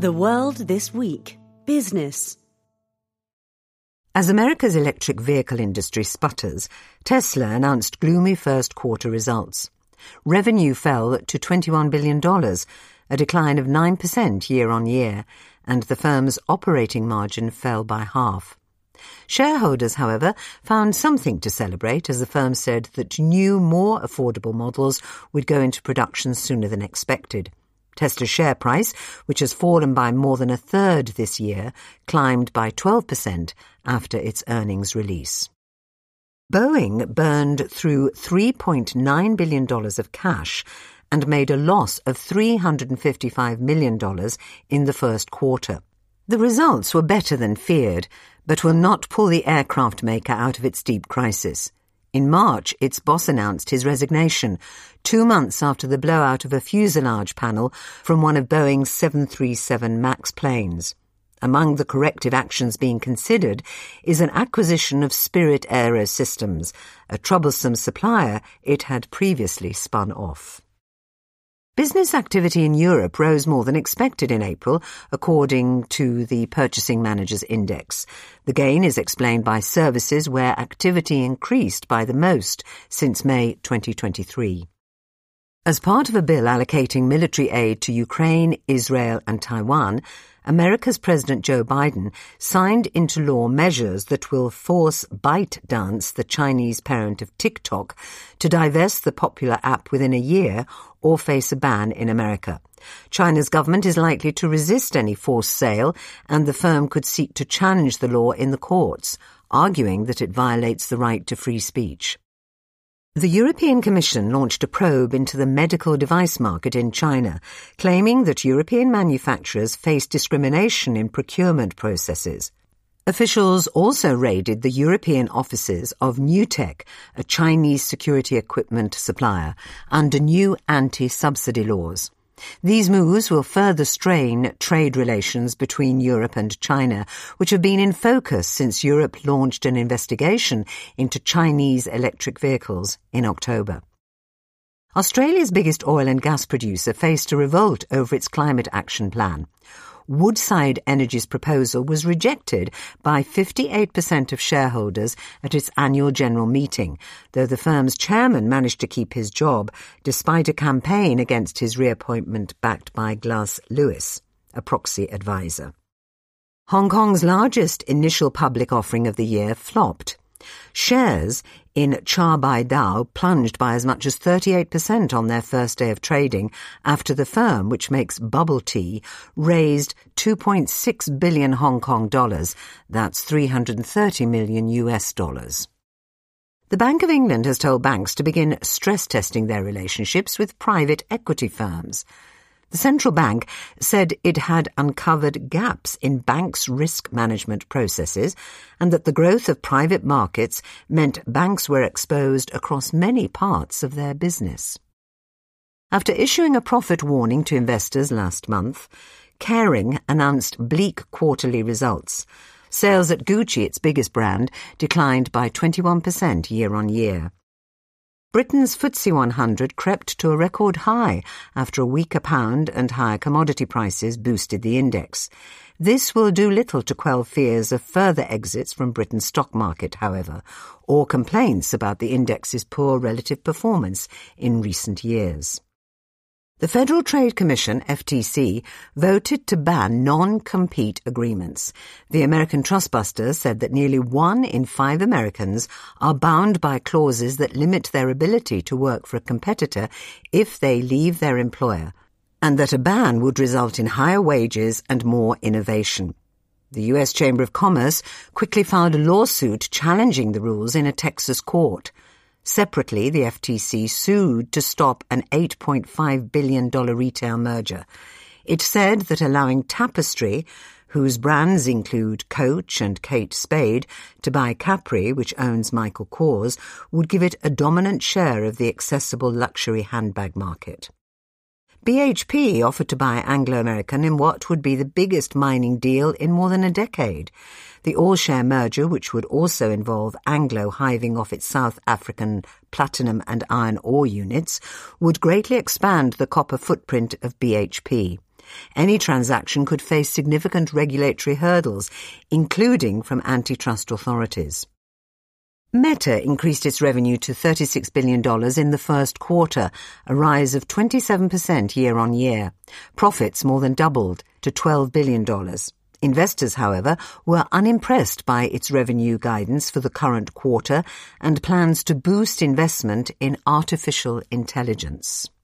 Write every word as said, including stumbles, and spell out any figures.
The World This Week. Business. As America's electric vehicle industry sputters, Tesla announced gloomy first quarter results. Revenue fell to twenty-one billion dollars, a decline of nine percent year on year, and the firm's operating margin fell by half. Shareholders, however, found something to celebrate as the firm said that new, more affordable models would go into production sooner than expected. Tesla's share price, which has fallen by more than a third this year, climbed by twelve percent after its earnings release. Boeing burned through three point nine billion dollars of cash and made a loss of three hundred fifty-five million dollars in the first quarter. The results were better than feared, but will not pull the aircraft maker out of its deep crisis. In March, its boss announced his resignation, two months after the blowout of a fuselage panel from one of Boeing's seven thirty-seven MAX planes. Among the corrective actions being considered is an acquisition of Spirit Aerosystems, a troublesome supplier it had previously spun off. Business activity in Europe rose more than expected in April, according to the Purchasing Managers' Index. The gain is explained by services where activity increased by the most since May twenty twenty-three. As part of a bill allocating military aid to Ukraine, Israel and Taiwan, America's President Joe Biden signed into law measures that will force ByteDance, the Chinese parent of TikTok, to divest the popular app within a year or face a ban in America. China's government is likely to resist any forced sale, and the firm could seek to challenge the law in the courts, arguing that it violates the right to free speech. The European Commission launched a probe into the medical device market in China, claiming that European manufacturers face discrimination in procurement processes. Officials also raided the European offices of NewTek, a Chinese security equipment supplier, under new anti-subsidy laws. These moves will further strain trade relations between Europe and China, which have been in focus since Europe launched an investigation into Chinese electric vehicles in October. Australia's biggest oil and gas producer faced a revolt over its climate action plan. Woodside Energy's proposal was rejected by fifty-eight percent of shareholders at its annual general meeting, though the firm's chairman managed to keep his job despite a campaign against his reappointment backed by Glass Lewis, a proxy advisor. Hong Kong's largest initial public offering of the year flopped. Shares in Cha-Bai-Dao plunged by as much as thirty-eight percent on their first day of trading after the firm, which makes bubble tea, raised two point six billion Hong Kong dollars. That's three hundred thirty million U S dollars. The Bank of England has told banks to begin stress testing their relationships with private equity firms. The central bank said it had uncovered gaps in banks' risk management processes and that the growth of private markets meant banks were exposed across many parts of their business. After issuing a profit warning to investors last month, Kering announced bleak quarterly results. Sales at Gucci, its biggest brand, declined by twenty-one percent year on year. Britain's F T S E one hundred crept to a record high after a weaker pound and higher commodity prices boosted the index. This will do little to quell fears of further exits from Britain's stock market, however, or complaints about the index's poor relative performance in recent years. The Federal Trade Commission, F T C, voted to ban non-compete agreements. The American Trustbusters said that nearly one in five Americans are bound by clauses that limit their ability to work for a competitor if they leave their employer, and that a ban would result in higher wages and more innovation. The U S Chamber of Commerce quickly filed a lawsuit challenging the rules in a Texas court. Separately, the F T C sued to stop an eight point five billion dollars retail merger. It said that allowing Tapestry, whose brands include Coach and Kate Spade, to buy Capri, which owns Michael Kors, would give it a dominant share of the accessible luxury handbag market. B H P offered to buy Anglo American in what would be the biggest mining deal in more than a decade. The all-share merger, which would also involve Anglo hiving off its South African platinum and iron ore units, would greatly expand the copper footprint of B H P. Any transaction could face significant regulatory hurdles, including from antitrust authorities. Meta increased its revenue to thirty-six billion dollars in the first quarter, a rise of twenty-seven percent year-on-year. Profits more than doubled to twelve billion dollars. Investors, however, were unimpressed by its revenue guidance for the current quarter and plans to boost investment in artificial intelligence.